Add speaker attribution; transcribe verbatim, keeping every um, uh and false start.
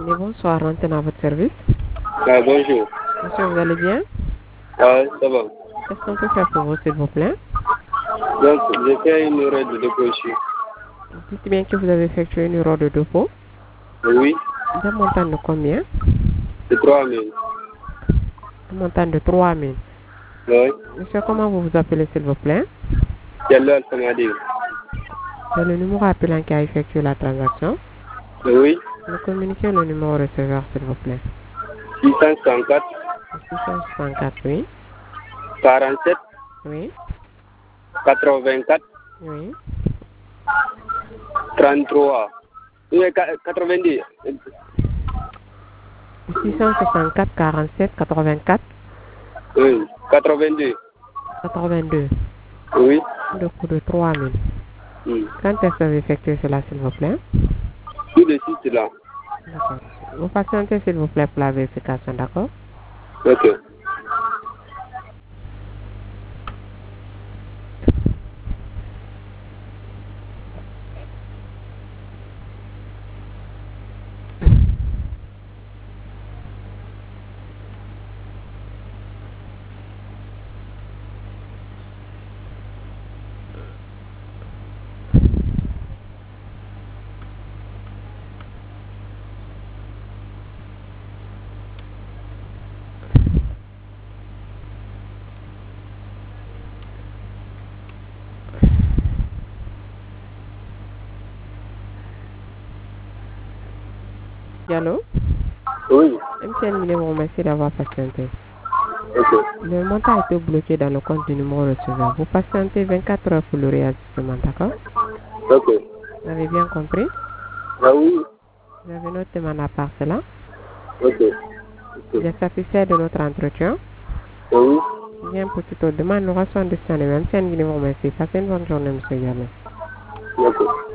Speaker 1: Mais bonsoir, maintenant à votre service.
Speaker 2: Ah, bonjour.
Speaker 1: Monsieur, vous allez bien?
Speaker 2: Ah, ça va.
Speaker 1: Qu'est-ce qu'on peut faire pour vous, s'il vous plaît?
Speaker 2: Donc, j'ai fait une erreur de dépôt ici.
Speaker 1: Dites bien que vous avez effectué une erreur de dépôt.
Speaker 2: Oui,
Speaker 1: D'un montant de combien?
Speaker 2: c'est trois mille.
Speaker 1: Un montant de trois mille.
Speaker 2: Oui,
Speaker 1: Monsieur, comment vous vous appelez, s'il vous plaît?
Speaker 2: c'est l'heure, ça m'a dit.
Speaker 1: C'est le numéro appelant qui a effectué la transaction.
Speaker 2: Oui,
Speaker 1: Nous communiquez le numéro receveur, s'il vous plaît.
Speaker 2: six cent soixante-quatre,
Speaker 1: six cent soixante-quatre, oui.
Speaker 2: quarante-sept,
Speaker 1: Oui.
Speaker 2: quatre-vingt-quatre,
Speaker 1: Oui.
Speaker 2: trente-trois. Oui, quatre-vingt-dix.
Speaker 1: six cent soixante-quatre, quarante-sept, quatre-vingt-quatre,
Speaker 2: Oui, quatre-vingt-deux.
Speaker 1: quatre-vingt-deux.
Speaker 2: Oui.
Speaker 1: Le coût de trois mille.
Speaker 2: Hmm.
Speaker 1: Quand est-ce que vous avez effectué cela, s'il vous plaît?
Speaker 2: Tout de suite là.
Speaker 1: D'accord. Vous patientez, s'il vous plaît, pour la vérification, d'accord?
Speaker 2: Ok.
Speaker 1: Allô?
Speaker 2: Oui.
Speaker 1: M T N Mille vous remercie d'avoir patienté.
Speaker 2: Ok.
Speaker 1: Le montant a été bloqué dans le compte du numéro receveur. Vous patientez vingt-quatre heures pour le réajustement, d'accord?
Speaker 2: Ok.
Speaker 1: Vous avez bien compris?
Speaker 2: Ah oui.
Speaker 1: Vous avez notre demande à part cela.
Speaker 2: Ok.
Speaker 1: Vous
Speaker 2: Ok.
Speaker 1: êtes satisfait de notre entretien?
Speaker 2: Oui.
Speaker 1: Bien, pour toute autre demande, nous reçoivons des M T N Mille vous remercie. Passez une bonne journée, monsieur Yallo.
Speaker 2: Ok.